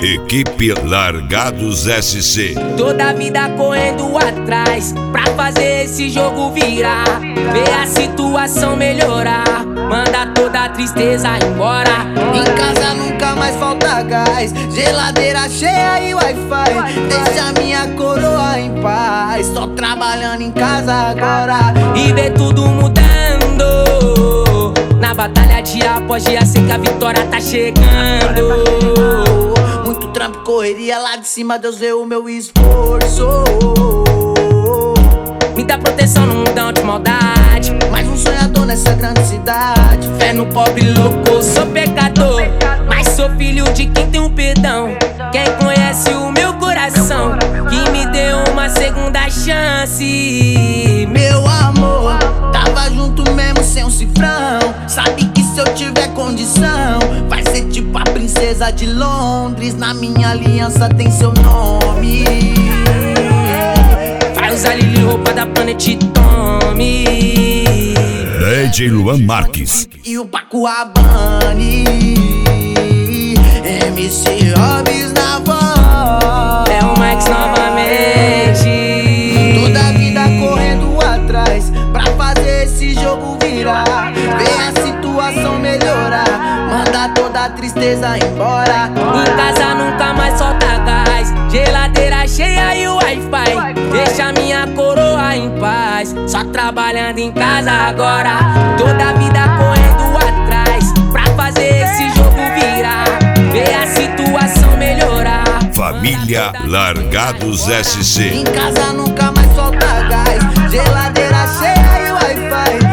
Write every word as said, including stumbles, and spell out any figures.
Equipe Largados S C. Toda a vida correndo atrás pra fazer esse jogo virar. Ver a situação melhorar, manda toda a tristeza embora. Em casa nunca mais falta gás, geladeira cheia e Wi-Fi. Deixa minha coroa em paz, tô trabalhando em casa agora. E ver tudo mudando, na batalha dia após dia, sei que a vitória tá chegando. Muito trampo, correria lá de cima, Deus vê o meu esforço. Me dá proteção no mundão de maldade, Mais um sonhador nessa grande cidade. fé no pobre louco, sou pecador, mas sou filho de quem tem um perdão. Quem conhece o meu coração, que me deu uma segunda chance. Meu amor, tava junto mesmo sem um cifrão. Sabe que se eu tiver condição, vai ser tipo a princesa de Londres. Na minha aliança tem seu nome. Vai usar Lili, roupa da Planet Tommy. D J Luan Marques. E o Paco Rabanne, M C Hobbs na voz. É o Max novamente. Toda a vida correndo atrás pra fazer esse jogo virar. Ver a situação melhorar, manda toda a tristeza embora. Em casa nunca mais solta gás, geladeira cheia e o Wi-Fi. Deixa minha coroa em paz, só trabalhando em casa agora. Toda a vida correndo atrás pra fazer esse jogo virar. Ver a situação melhorar. Família Largados S C. Em casa nunca mais falta gás, geladeira cheia e Wi-Fi.